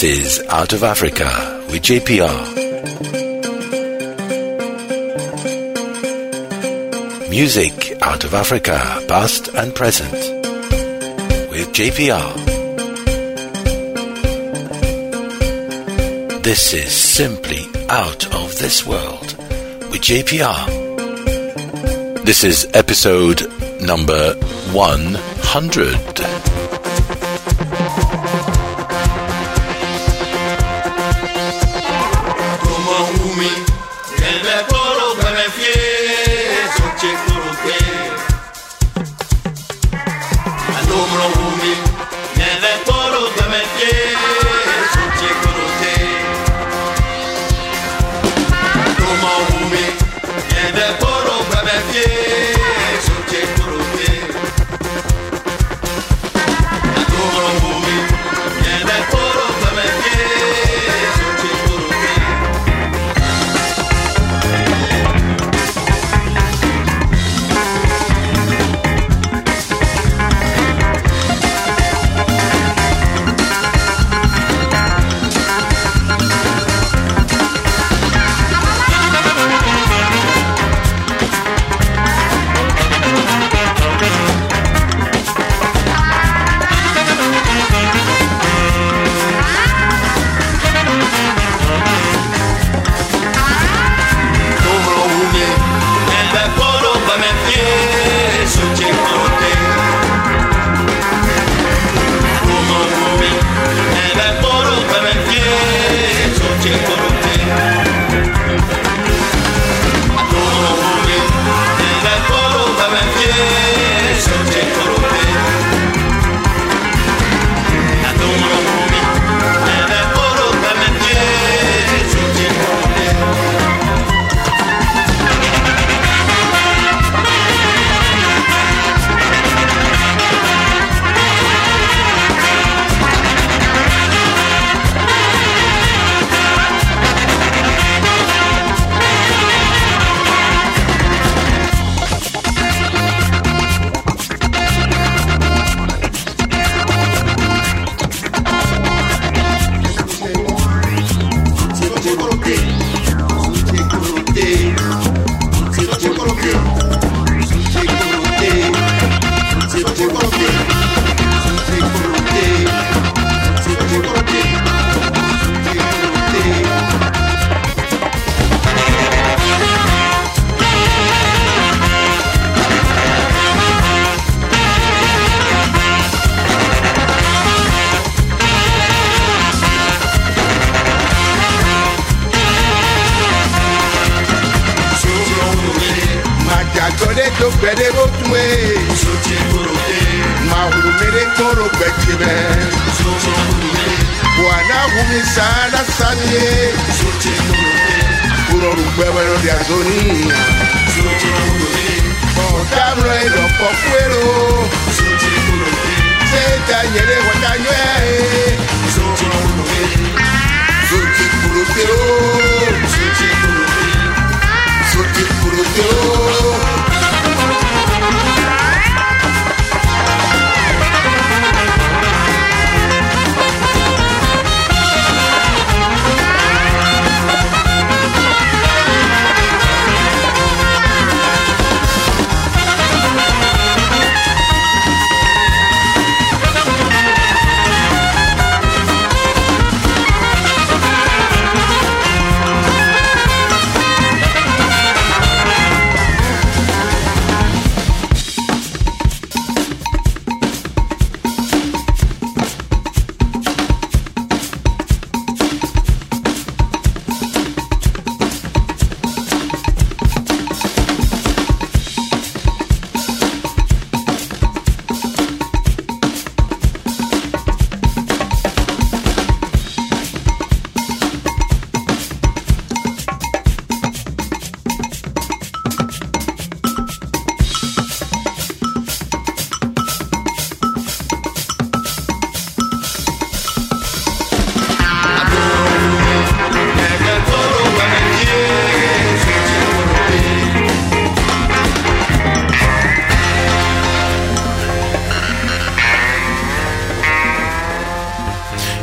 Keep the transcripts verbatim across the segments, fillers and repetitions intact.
This is Out of Africa with J P R. Music out of Africa, past and present, with J P R. This is simply out of this world with J P R. This is episode number one hundred.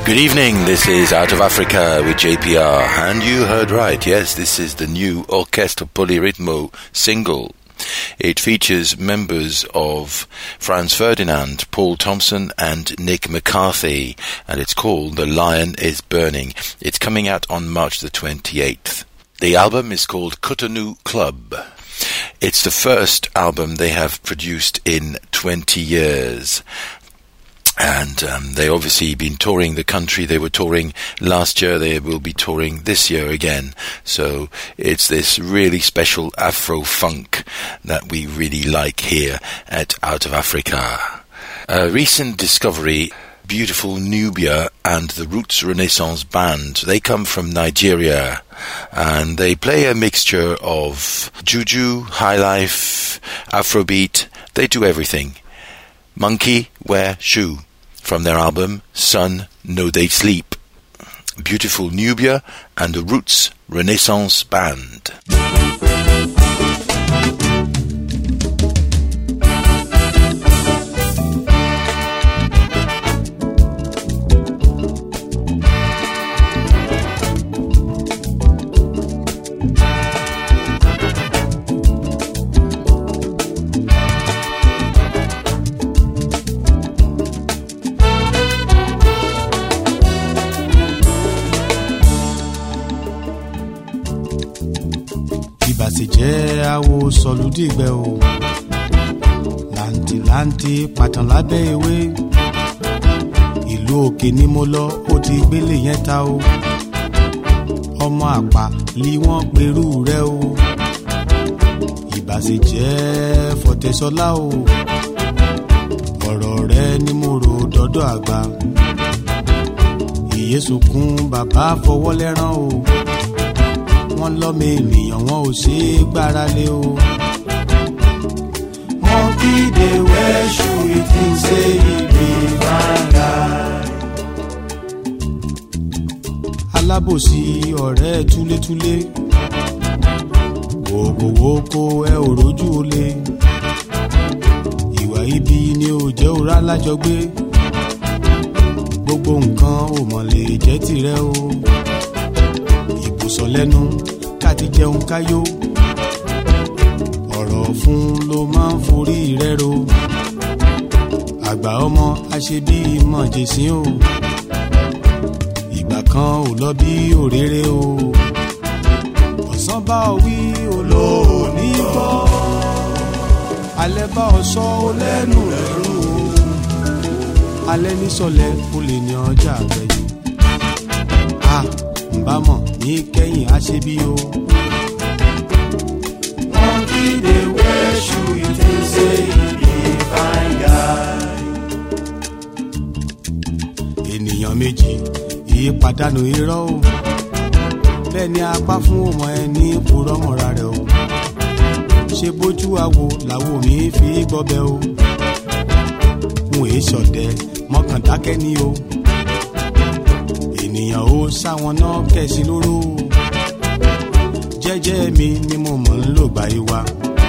Good evening, this is Out of Africa with J P R, and you heard right, yes, this is the new Orchestra Polyrhythmo single. It features members of Franz Ferdinand, Paul Thompson and Nick McCarthy, and it's called The Lion is Burning. It's coming out on March the twenty-eighth. The album is called Cotonou Club. It's the first album they have produced in twenty years. And um, they obviously been touring the country. They were touring last year. They will be touring this year again. So it's this really special Afro-funk that we really like here at Out of Africa. A recent discovery, beautiful Nubia and the Roots Renaissance Band. They come from Nigeria and they play a mixture of juju, highlife, Afrobeat. They do everything. Monkey Wear Shoe. From their album, Sun No They Sleep. Beautiful Nubia and the Roots Renaissance Band. Ìbàsíjẹ́ àwo sọ̀lúdìgbẹ́ o làǹtìlanti pàtàn lábẹ́ ewé ìlú òkè ni mo lọ ó ti gbélé yẹn ta o ọmọ àpà lí wọ́n perú rẹ o ìbàsíjẹ́ fọ̀tẹ́sọ́lá o ọ̀rọ̀ rẹ ni mo rò dọ́dọ̀ àgbà ìyẹ́sùnkún bàbá fọwọ́ lẹ́rán o wọ́n lọ́mọ ènìyàn wọn ò ṣe é gbára lé o. Monkey dey wear shoe, he think say he be fine guy. Alábòsí ọ̀rẹ́ túlétúlé wòkòwòkò ẹ ò rójú olè ìwà ibi ni ò jẹ́ òrá lájọgbé gbogbo nǹkan ò mọ̀ lè jẹ́ tìrẹ o. Ìbùsọ̀ lẹ́nu ká ti jẹun káyó ọ̀rọ̀ fún ló máa ń forí rẹ̀ ro àgbà ọmọ aṣebí mọ̀ jèsín o ìgbà kan ò lọ bí òréré o ọ̀sán bá ọ wí olóòní gbọ́ alẹ́ bá ọ sọ ó lẹ́nu ẹ̀rù o alẹ́ nísọ̀lẹ̀ ó lè ní ọjà àgbẹ̀yìn a bámọ̀ ní kẹ́yìn aṣebí o. Monkey dey wear shoe, he think say he be fine guy. Ènìyàn méjì ìyípadànù irọ́ o bẹ́ẹ̀ ni apá fún ọmọ ẹni purọ́ mọ́ra rẹ̀ o ṣe bójú àwo làwo mi fi gbọ́bẹ̀ o mo èé ṣọ̀dẹ̀ mọ́kàndákẹ́ ni o ènìyàn ó sáwọn náà kẹ̀sí lóró jẹ́jẹ́ mi ni mo mọ̀ ń lò gbà ìwà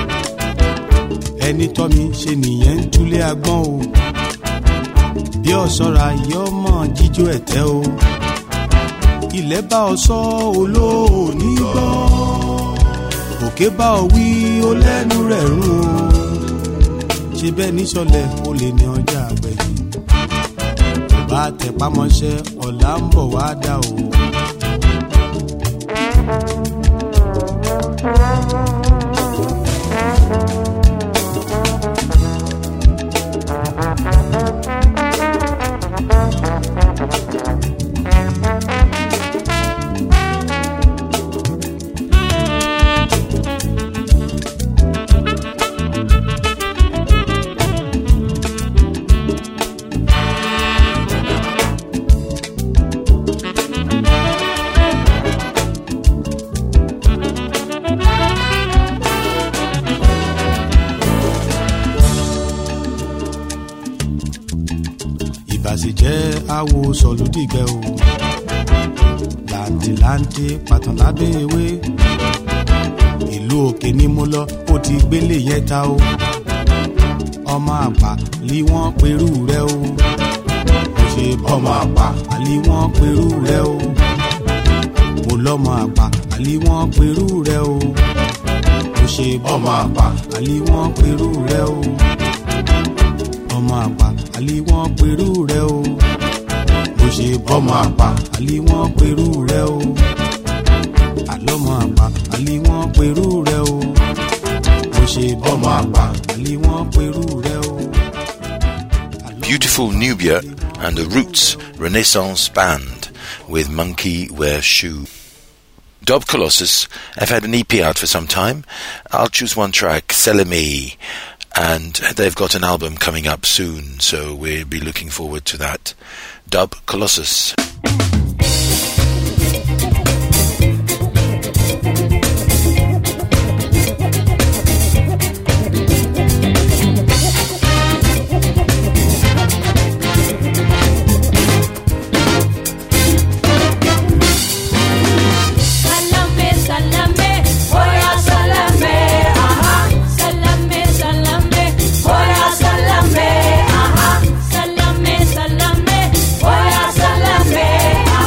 ẹni tọ́ mi ṣe nìyẹn ń túlé agbọ́n o bí ọ̀ṣọ́ra yọ mọ̀ jíjó ẹ̀tẹ́ o ilẹ̀ bá ọ sọ olóòní gbọ́ òkè bá ọ wí ó lẹ́nu rẹ̀ rún o ṣe bẹ́ẹ̀ níṣọ̀lẹ̀ ó lè ní ọjà àgbẹ̀yìn bá tẹpámọ́ṣẹ́ ọ̀la ń bọ̀ wá dá o. ìbàsíjẹ́ àwo sọ̀lúdìgbẹ́ o làǹtìlanti pàtàn lábẹ́ ewé ìlú òkè ni mo lọ ó ti gbélé yẹn ta o ọmọ àpà lí wọ́n perú rẹ o ṣe bọ́mọ àpá àlè wọ́n pẹ̀lú rẹ o mo lọ́mọ àpá àlè wọ́n pẹ̀lú rẹ o mo ṣe bọ́mọ àpá àlè wọ́n pẹ̀lú rẹ o ọmọ àpá àlè wọ́n pẹ̀lú rẹ o mo ṣe bọ́mọ àpá àlè wọ́n pẹ̀lú rẹ o àlọ́mọ àpá àlè wọ́n pẹ̀lú rẹ o mo ṣe bọ́mọ àpá àlè wọ́n pẹ̀lú rẹ o. Beautiful Nubia and the Roots Renaissance Band with Monkey Wear Shoe. Dub Colossus have had an E P out for some time. I'll choose one track, Selemi, and they've got an album coming up soon, so we'll be looking forward to that. Dub Colossus. Salame, salame, voy a salame,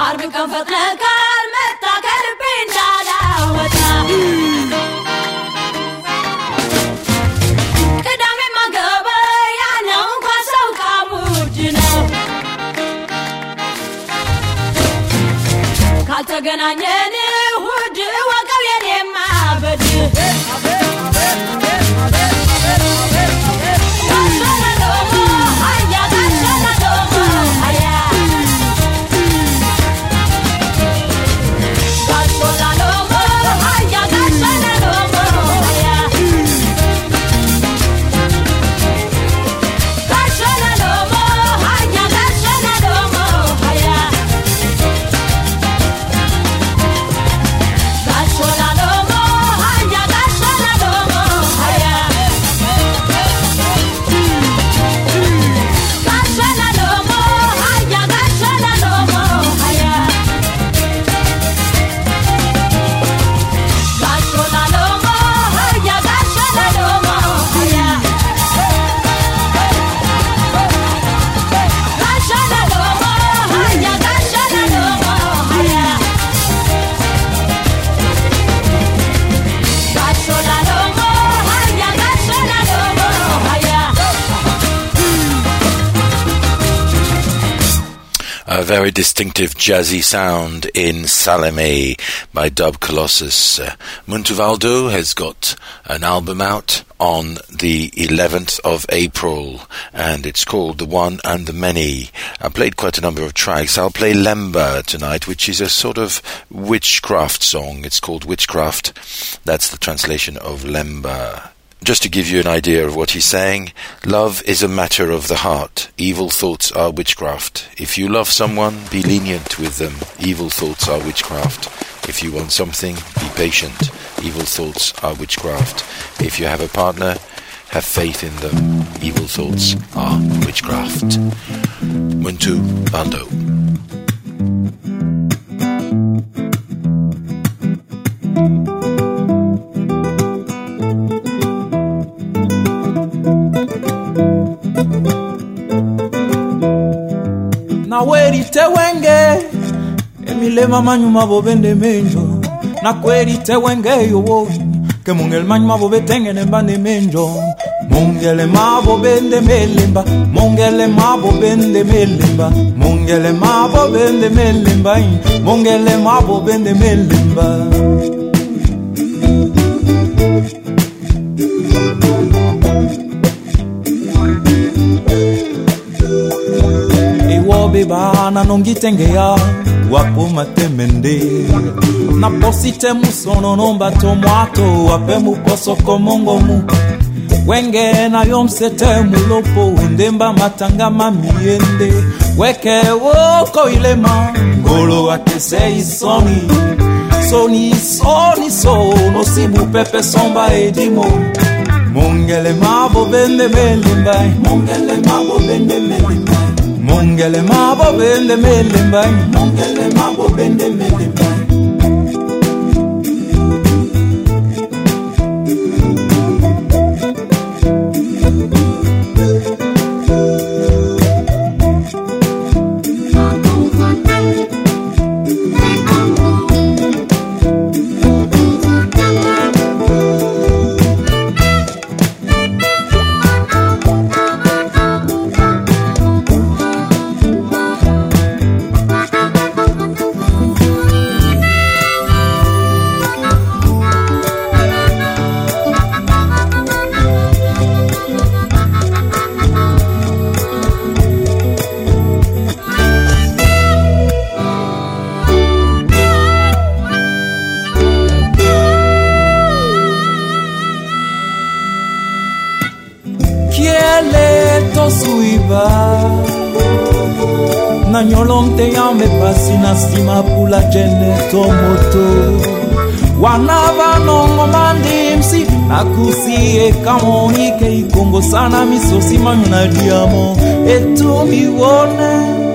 عربي كان فتنا كالمتا كالبين دالاوتا كدامي ما قبا يعني انقاسا وكاموجنا كالتقنانيني ود وقويني ما بدي A very distinctive jazzy sound in Salome by Dub Colossus. Uh, Montevaldo has got an album out on the eleventh of April, and it's called The One and the Many. I played quite a number of tracks. I'll play Lemba tonight, which is a sort of witchcraft song. It's called Witchcraft. That's the translation of Lemba. Just to give you an idea of what he's saying, love is a matter of the heart. Evil thoughts are witchcraft. If you love someone, be lenient with them. Evil thoughts are witchcraft. If you want something, be patient. Evil thoughts are witchcraft. If you have a partner, have faith in them. Evil thoughts are witchcraft. Muntu Baldo. Na weri te wenge Emile mama nyuma bobende menjo Na kweri te wenge yo wo Ke mungel manyuma bobe tengene mbande menjo Mungele ma bobende melemba Mungele ma bobende melemba Mungele ma bobende melemba Mungele ma bobende melemba Bana nongitengea wapo matemende na posite musono nomba tomwato wape mukoso komongo mu wenge na yomsete mulopo ndemba matanga mamiende weke woko ilema ngolo atese isoni soni soni sono sibu pepe somba edimo mongele mabo bende melimba mongele mabo bende melimba Mongele mabo bende melemba Mongele mabo bende melemba Na nyolonte ya me pasi na stima pula jene tomoto Wanava nongo mandimsi Nakusie kamoni ke ikongo sana misosi manyuna diamo Etu miwone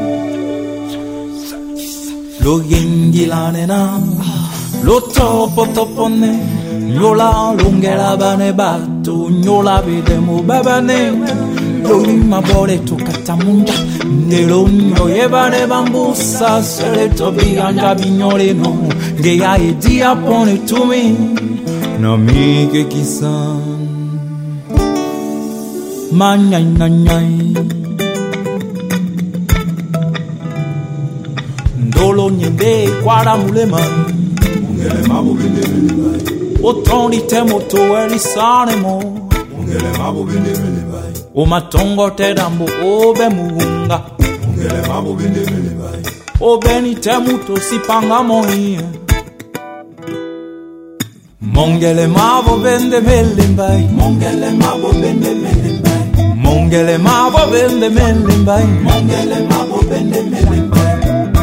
Lo gengilane na Lo topo topone Nyola lungela bane batu Nyola bidemo babane Lo ima bore tuka tamunja Nelonyo yebane bambusa Seleto biganja bignoleno Geya edia pone tumi Namike kisan Manyay nanyay Ndolo nyende kwara mulema Mungele mabu bende bende bai Otondi temoto elisanemo Mungele mabu bende bende bai O matongo te dambo obe muunga Mungele mabu bende bende bai O beni temuto sipanga mohi Mongele mabo bende bende bai Mongele mabo bende bende bai Mongele mabo bende bende bai Mongele mabo bende bende bai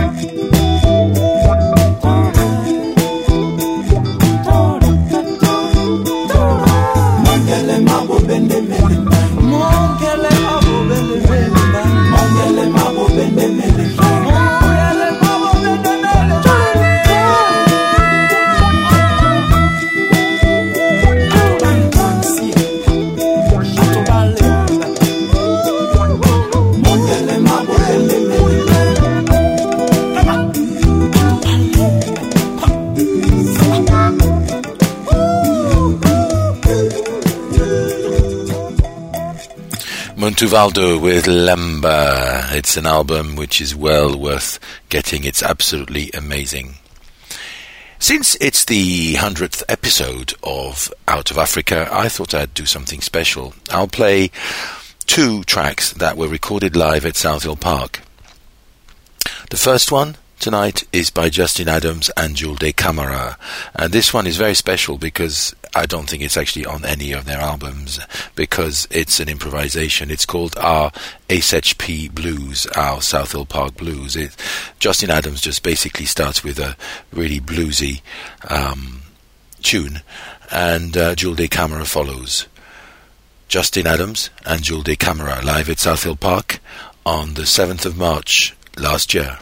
Mongele mabo bende bende bai Mongele mabo bende bende bai Mongele mabo bende bende bai Mongele mabo bende bende Montevaldo with Lemba. It's an album which is well worth getting. It's absolutely amazing. Since it's the hundredth episode of Out of Africa, I thought I'd do something special. I'll play two tracks that were recorded live at South Hill Park. The first one tonight is by Justin Adams and Julde Camara, and this one is very special because I don't think it's actually on any of their albums, because it's an improvisation. It's called our S H P Blues, our South Hill Park Blues. It, Justin Adams just basically starts with a really bluesy um, tune, and uh, Julde Camara follows. Justin Adams and Julde Camara live at South Hill Park on the seventh of March last year.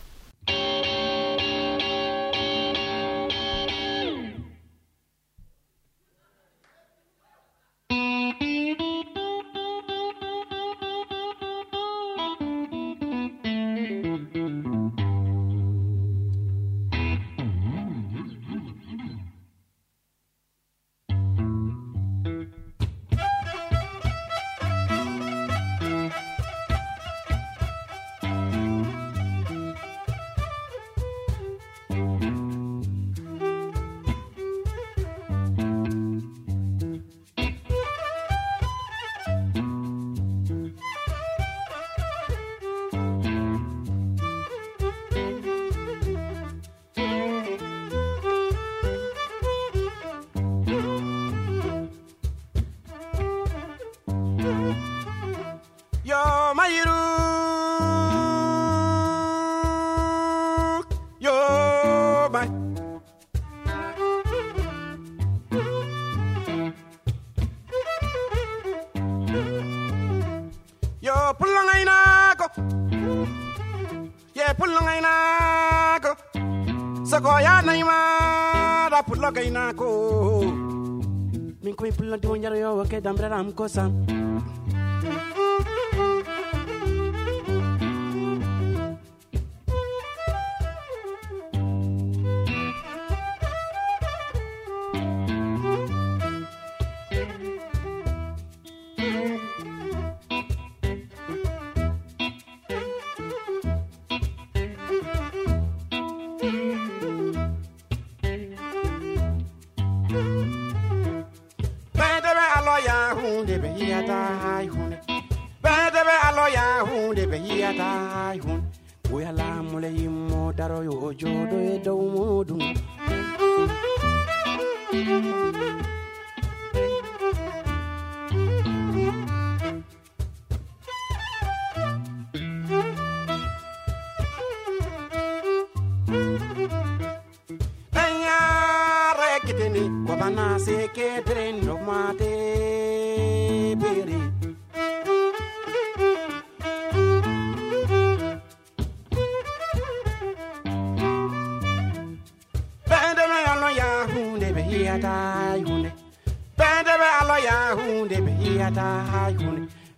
Dambraram kosa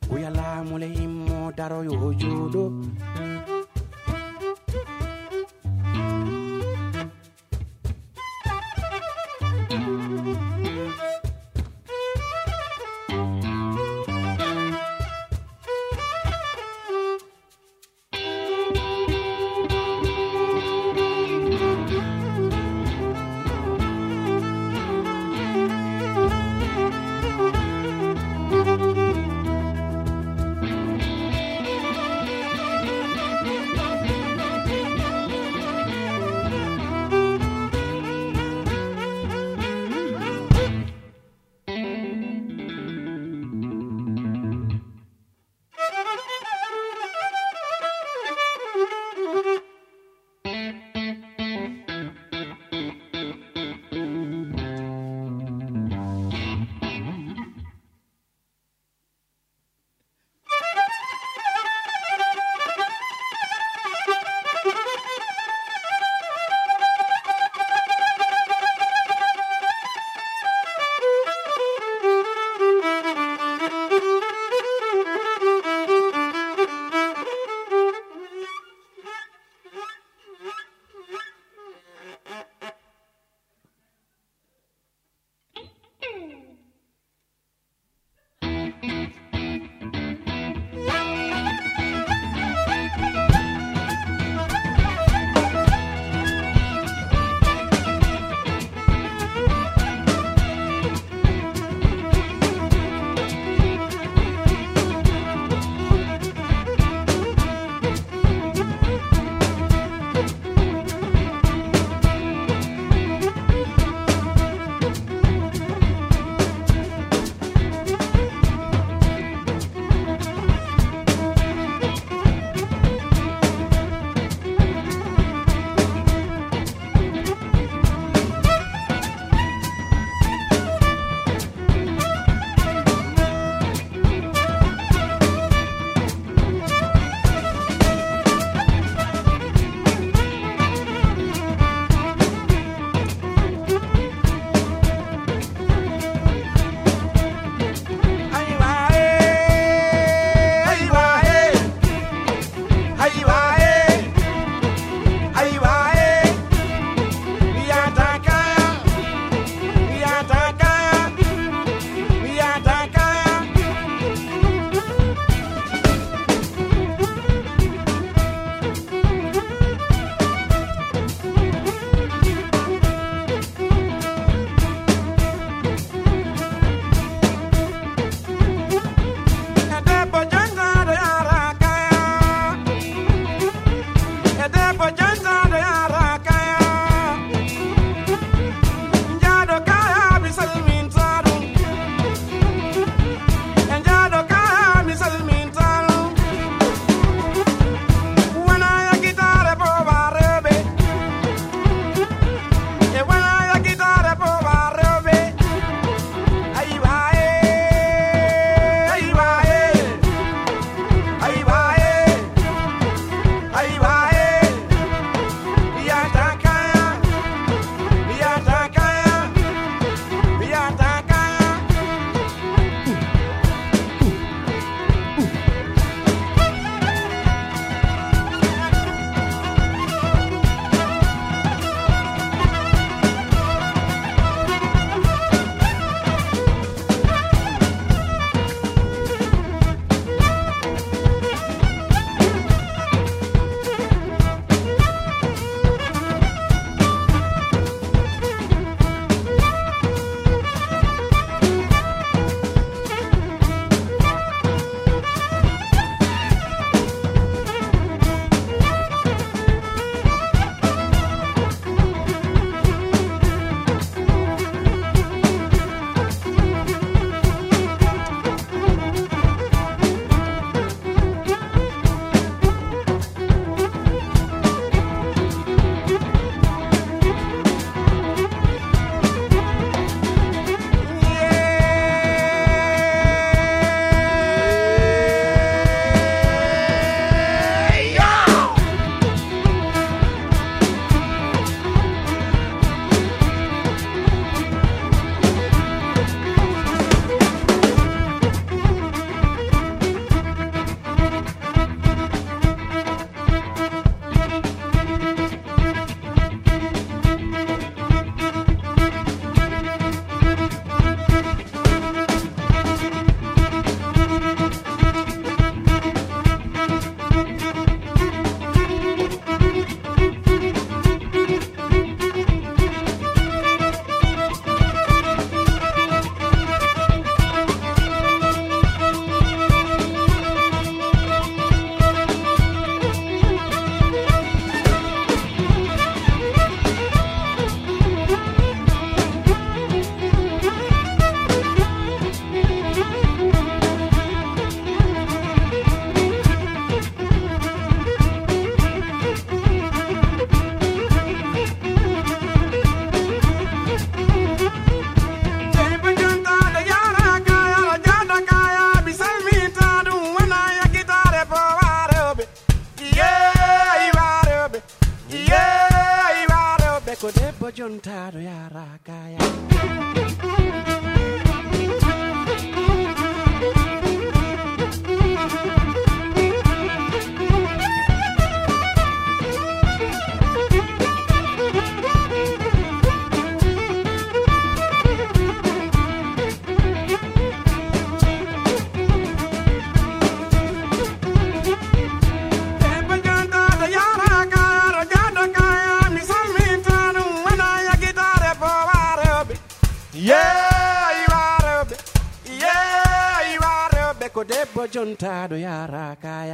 Uyala mule imo daro yo judo. beko debo jontado yara kaya. Debo jontado yara kaya.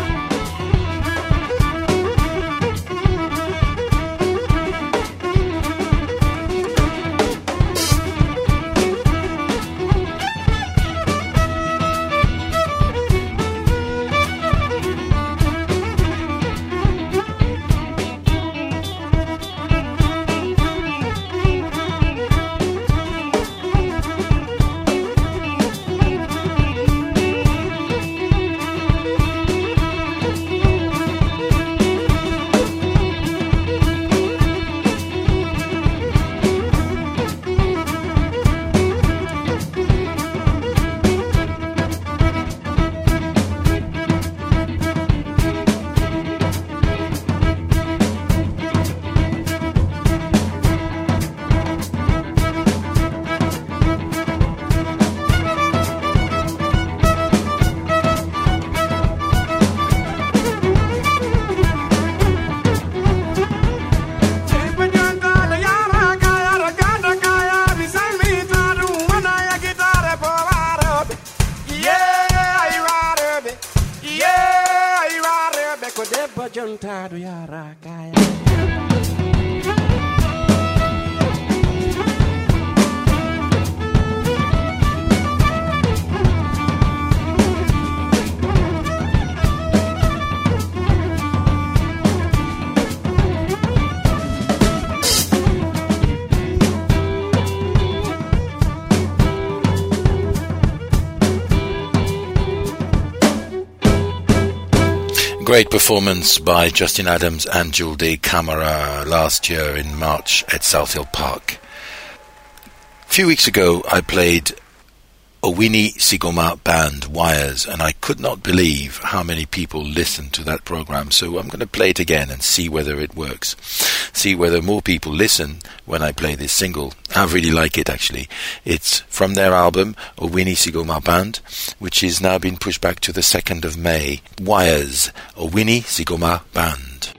Jontado yara kaya. Great performance by Justin Adams and Julde Camara last year in March at Southhill Park. A few weeks ago I played Owini Sigoma Band, Wires, and I could not believe how many people listened to that program, so I'm going to play it again and see whether it works. See whether more people listen when I play this single. I really like it, actually. It's from their album, Owini Sigoma Band, which is now been pushed back to the second of May. Wires, Owini Sigoma Band.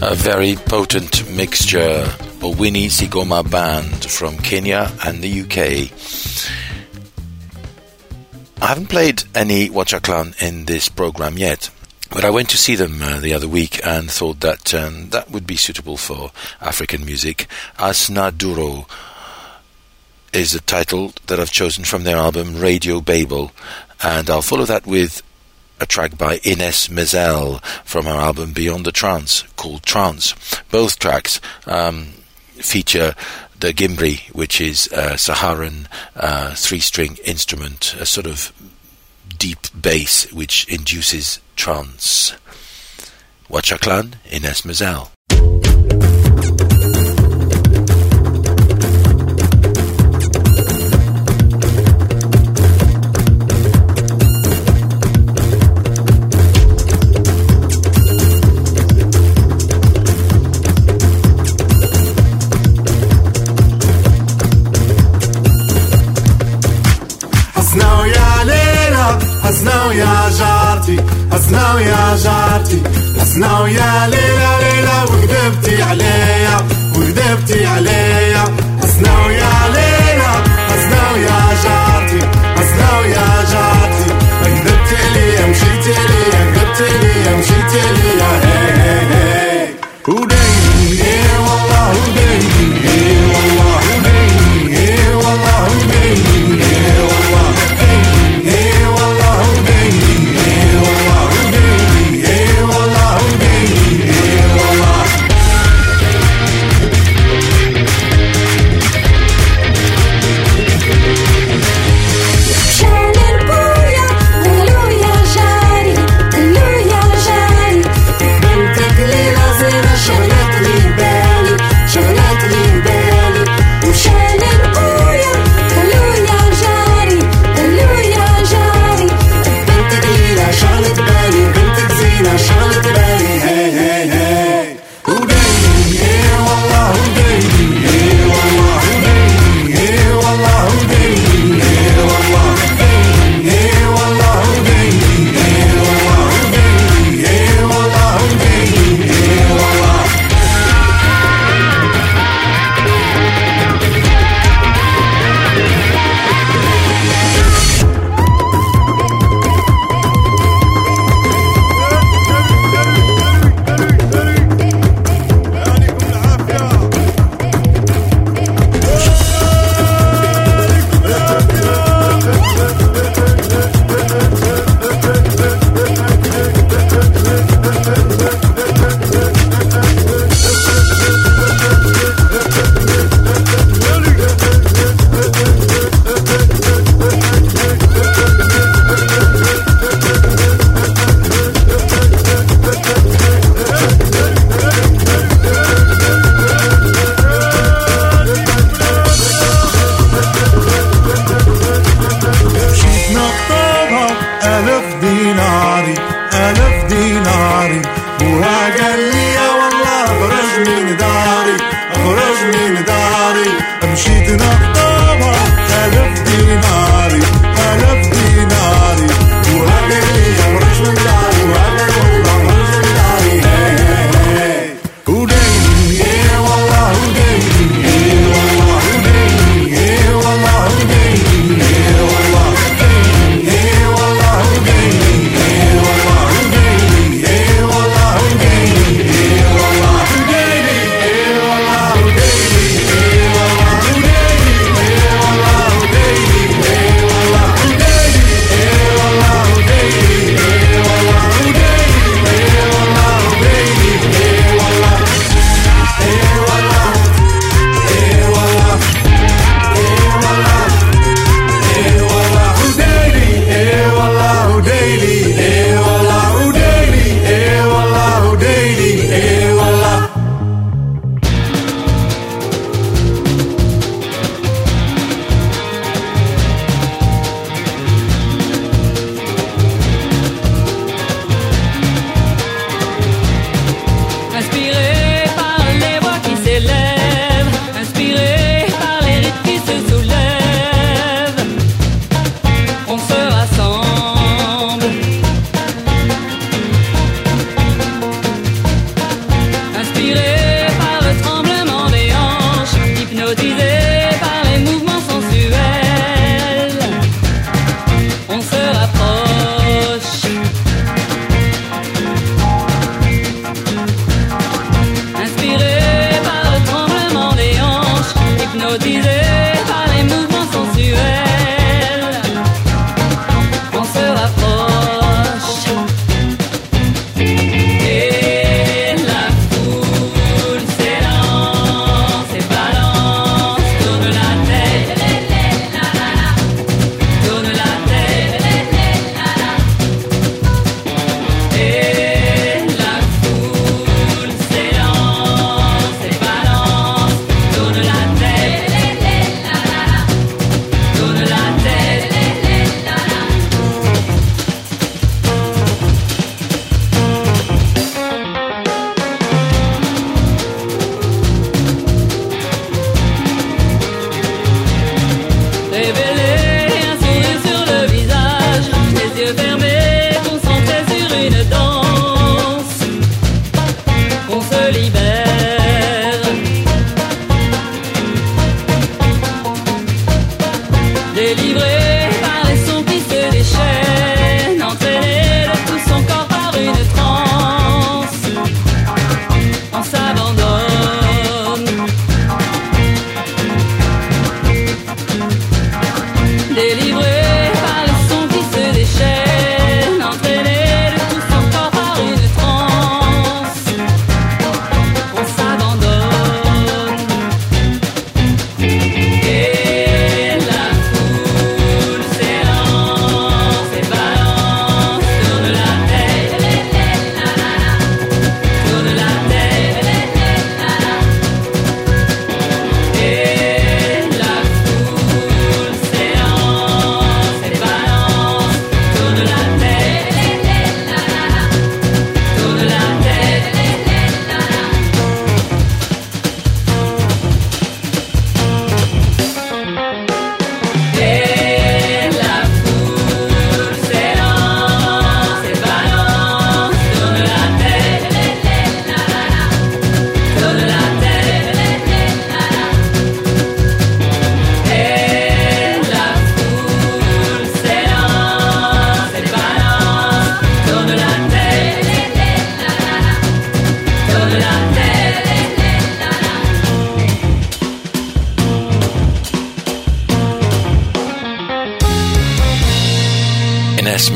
a very potent mixture, Owini Sigoma Band from Kenya and the U K. I haven't played any Wachaklan in this program yet, but I went to see them uh, the other week and thought that um, that would be suitable for African music. Asna Duro is the title that I've chosen from their album Radio Babel, and I'll follow that with a track by Ines Mezel from her album Beyond the Trance, called Trance. Both tracks um, feature the gimbri, which is a Saharan uh, three-string instrument, a sort of deep bass which induces trance. Wachaklan, Ines Mezel. حسنا ويا جارتي حسنا ويا جارتي حسنا ويا ليلى ليلى وكذبتي عليا وكذبتي عليا حسنا ويا ليلى حسنا ويا جارتي حسنا ويا جارتي كذبتي لي مشيتي لي كذبتي لي مشيتي لي هي هي وديني اي والله وديني اي والله وديني اي والله وديني اي والله شغلة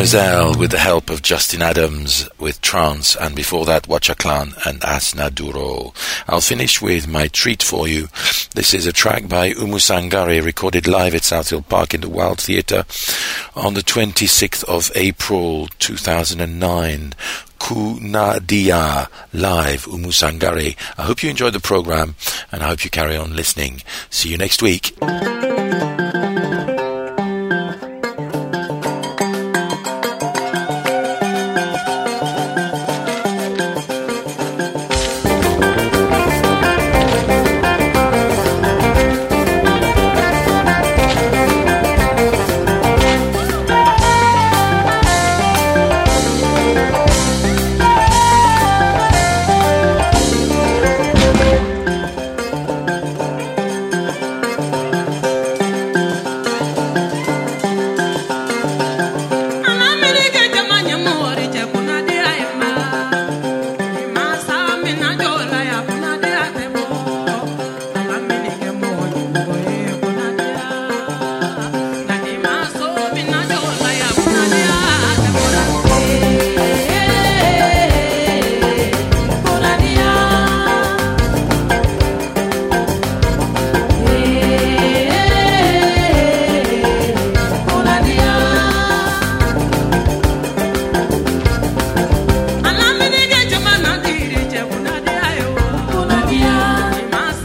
Mademoiselle with the help of Justin Adams with Trance, and before that Wacha Clan and Asna Duro. I'll finish with my treat for you. This is a track by Umu Sangare recorded live at Southfield Park in the Wild Theatre on the twenty-sixth of April two thousand nine. Kunadia live, Umu Sangare. I hope you enjoyed the program and I hope you carry on listening. See you next week.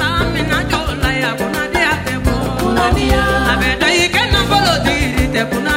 Te